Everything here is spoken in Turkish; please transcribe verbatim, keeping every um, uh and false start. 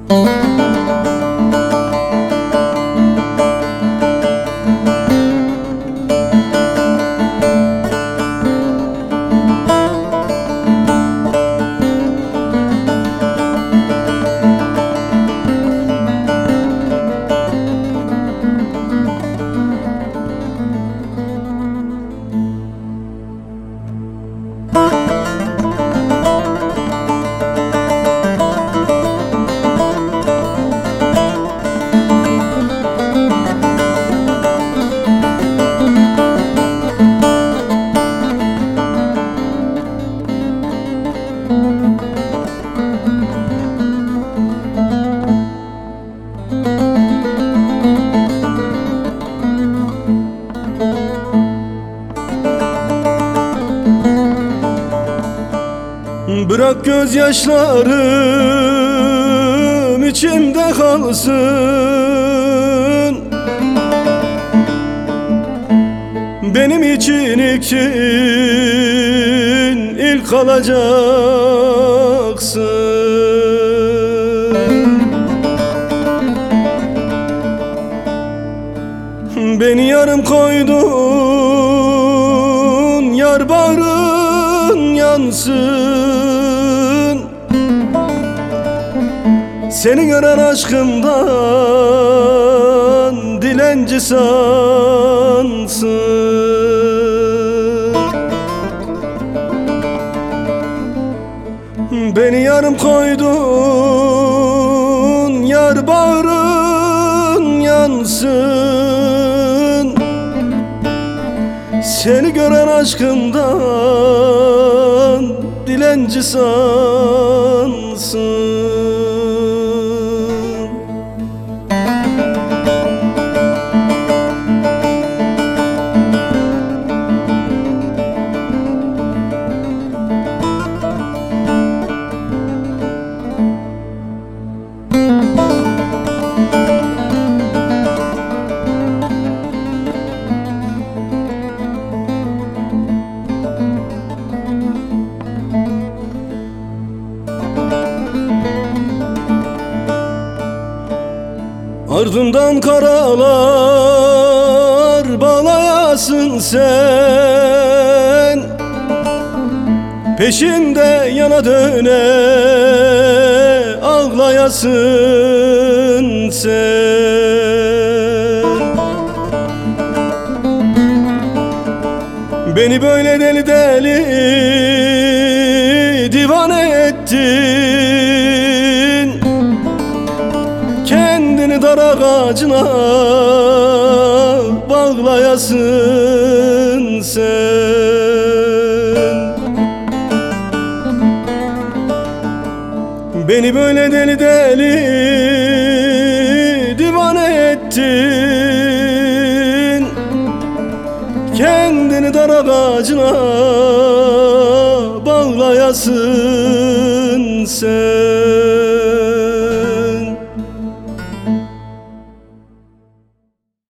Bırak gözyaşlarım içimde kalsın. Benim için için ilk kalacaksın. Beni yarım koydun, yar bağrın yansın. Seni gören aşkımdan dilenci sansın. Beni yarım koydun, yar bağrın yansın. Seni gören aşkımdan dilenci sansın. Ardından karalar bağlayasın sen. Peşinde yana döne ağlayasın sen. Beni böyle deli deli divane ettin. Kendini dar ağacına bağlayasın sen. Beni böyle deli deli divane ettin. Kendini dar ağacına bağlayasın sen.